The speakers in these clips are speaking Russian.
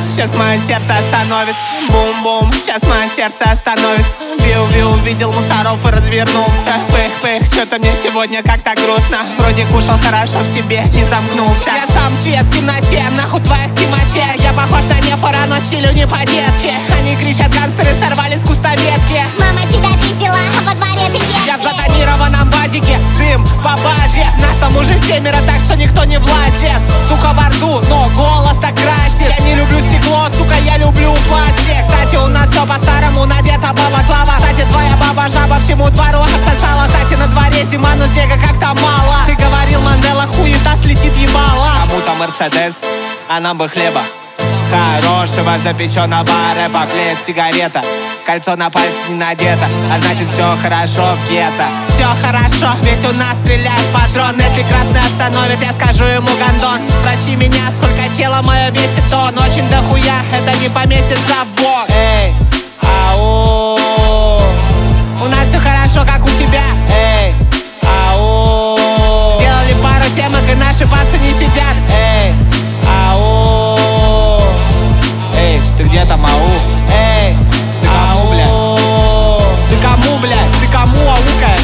сейчас мое сердце остановится. Бум-бум, сейчас мое сердце остановится. Виу-виу, увидел мусоров и развернулся. Пых-пых, что-то мне сегодня как-то грустно. Вроде кушал хорошо, в себе не замкнулся. Я сам свет в темноте, нахуй твоих темноте. Я похож на нефора, но стилю не по-детски. Они кричат, гангстеры сорвали с куста ветки. Мама тебя пиздила, а во дворе ты детки. Я в затонированном базике, дым по базе. Нас там уже 7, так что никто не влазит. Сухо во рту, но голос так красит. Я не люблю стекло, сука, я люблю пластик. Кстати, у нас все по-старому, надета балаклава. Кстати, твоя баба-жаба всему двору отсосала. Кстати, на дворе зима, но снега как-то мало. Ты говорил, Мандела, хуета слетит ебало. Кому-то Мерседес, а нам бы хлеба хорошего запеченного рэпа. Клеит сигарета, кольцо на пальце не надето, а значит все хорошо в гетто. Все хорошо, ведь у нас стреляет патрон. Если красный остановит, я скажу ему гондон. Спроси меня, сколько тело мое весит тонн. Очень дохуя, это не поместится в бок. Эй, ау, у нас все хорошо, как у тебя. Эй, ау, сделали пару темок и наши пацы не сидят. Эй, ау, эй, ты где там, ау? Эй, ты кому, бля? Ты кому, блядь? Ты кому аукаешь?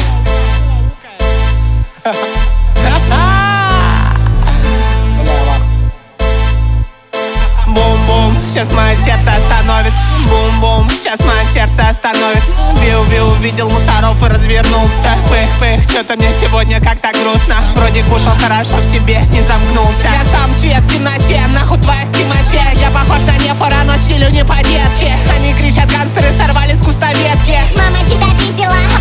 Бум-бум, сейчас мое сердце остановится. Бум-бум, сейчас мое сердце остановится. Виу-виу, увидел мусоров и развернулся. Пых-пых, что-то мне сегодня как-то грустно. Вроде кушал хорошо, в себе не замкнулся. Я сам свет в темноте, нахуй твоих темноте. Я похож на нефора, но стилю не по-детски. Они кричат, гангстеры сорвали с куста ветки. Мама тебя пиздила,